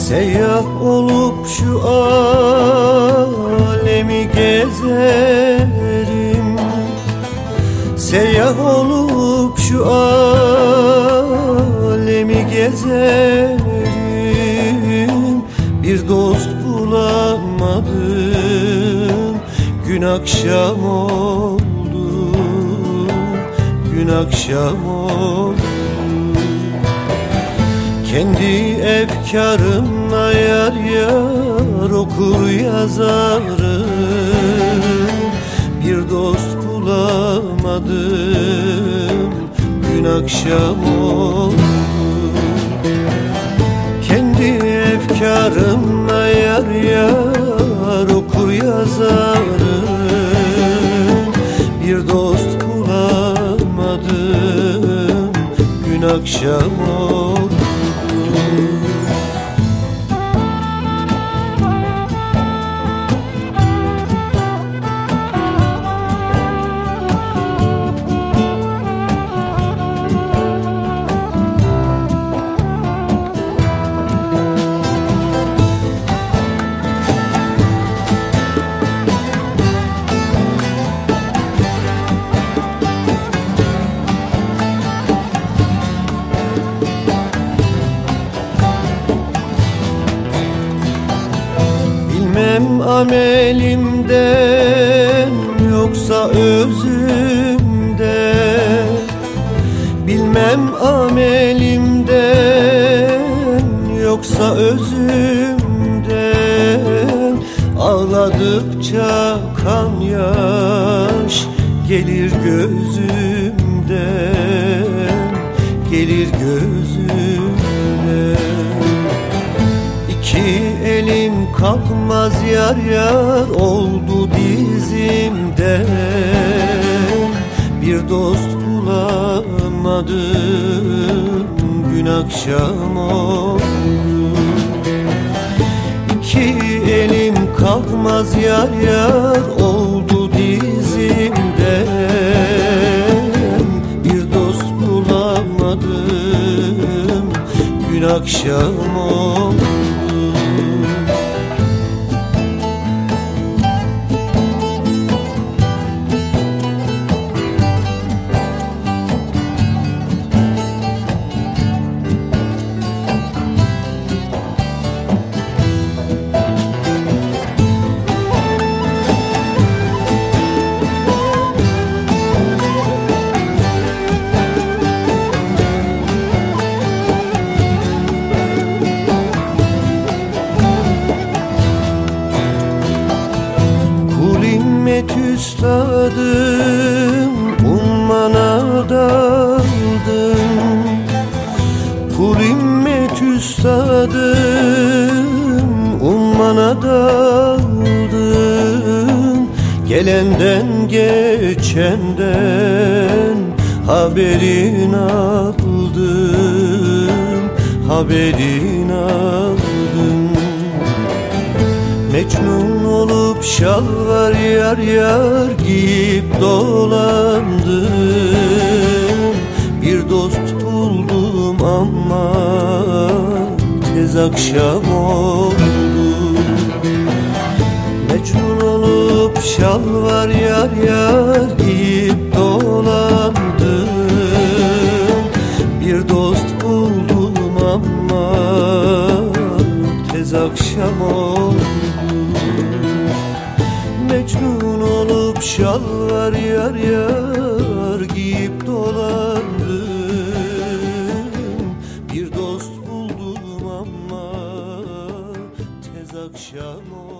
Seyyah olup şu alemi gezerim, seyyah olup şu alemi gezerim. Bir dost bulamadım, gün akşam oldu, gün akşam oldu. Kendi efkarımla yar yar okur yazarım, bir dost bulamadım, gün akşam oldu. Kendi efkarımla yar yar okur yazarım, bir dost bulamadım, gün akşam oldu. Bilmem amelimden yoksa özümden, bilmem amelimden yoksa özümden. Ağladıkça kan yaş gelir gözümden, gelir gözümden. İki elim kalkmaz yar yar oldu dizimden, bir dost bulamadım, gün akşam oldu. İki elim kalkmaz yar yar oldu dizimden, bir dost bulamadım, gün akşam oldu. Üstadım ummana daldım, kul himmet üstadım ummana daldım. Gelenden geçenden haberin aldım, haberin aldım. Mecnun olup şalvar yar yar giyip dolandım, bir dost buldum ama tez akşam oldu. Mecnun olup şalvar yar yar giyip dolandım, bir dost buldum ama tez akşam oldu. Mecnun olup şalvar yar yar giyip dolandım, bir dost buldum ama tez akşam oldu.